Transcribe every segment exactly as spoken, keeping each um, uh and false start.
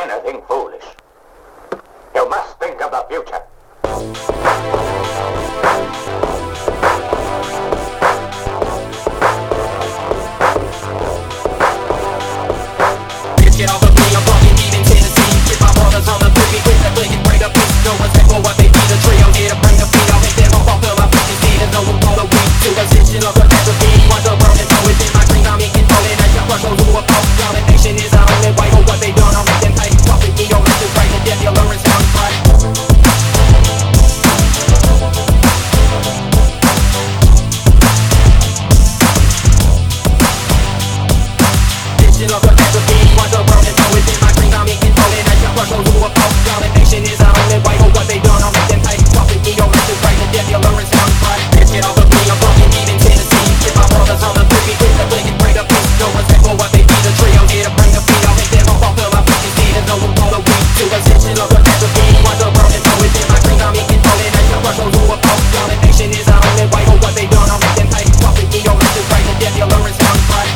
anything foolish. You must think of the future. Bitch, get off of me, I'm fucking deep in Tennessee. With my brothers on the boogie, quick to click and break the beat. No respect for what they be, the trio here to bring the beat. I'll make them all fall till my feet can see. There's no room for the weak. To position of catastrophe. Watch the world and throw it in my dreams. I'm in control and I shall crush those who oppose. Domination is the only way for what they done. I'll make them pay. Walk with me, your life is right. The death, you'll learn sound right. Of catastrophe, watch the world and throw it in my dreams. I'm in control and I shall crush those who oppose. Domination is the only way for what they done. I'll make them pay. Walk with me, your life is right. The death, you'll learn sound right. Bitch, get off of me, I'm fucking deep in Tennessee. With my brothers on the boogie, quick to click and break the beat. No respect for what they be, the trio here to bring the beat. I'll make them all fall till my feet can see. There's no room for the weak. To ascension of catastrophe, watch the world and throw it in my dreams. I'm in control and I shall crush those who oppose. Domination is the only way for what they done. I'll make them pay. Walk with me, your life is right. The death, you'll learn sound right.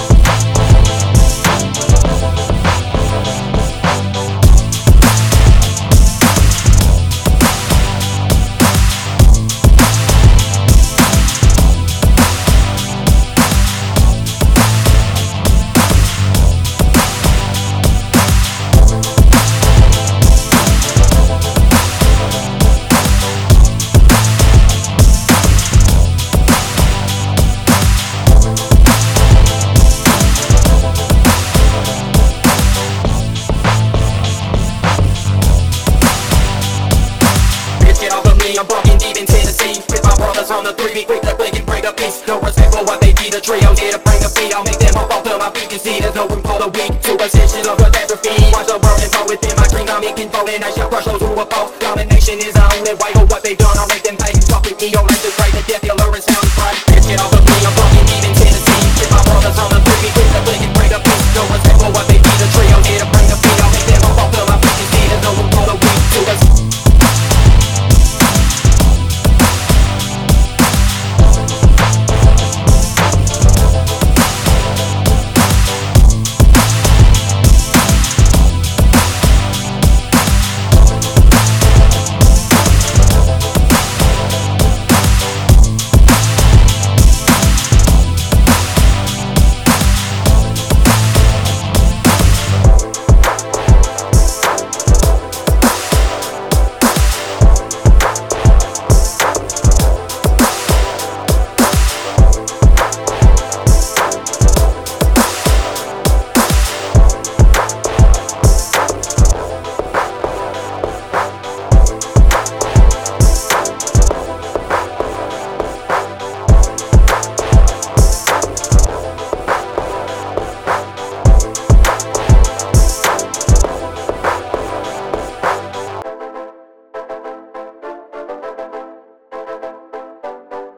I'm fucking deep in Tennessee. With my brothers on the three beat, quick to click and break the peace. No respect for what they be, the trio here to bring the beat. I'll make them all fall till my feet can see. There's no room for the weak. To ascension of catastrophe, watch the world and throw within my dreams. I'm in control and I shall crush those who oppose. Domination is the only way for what they done. I'll make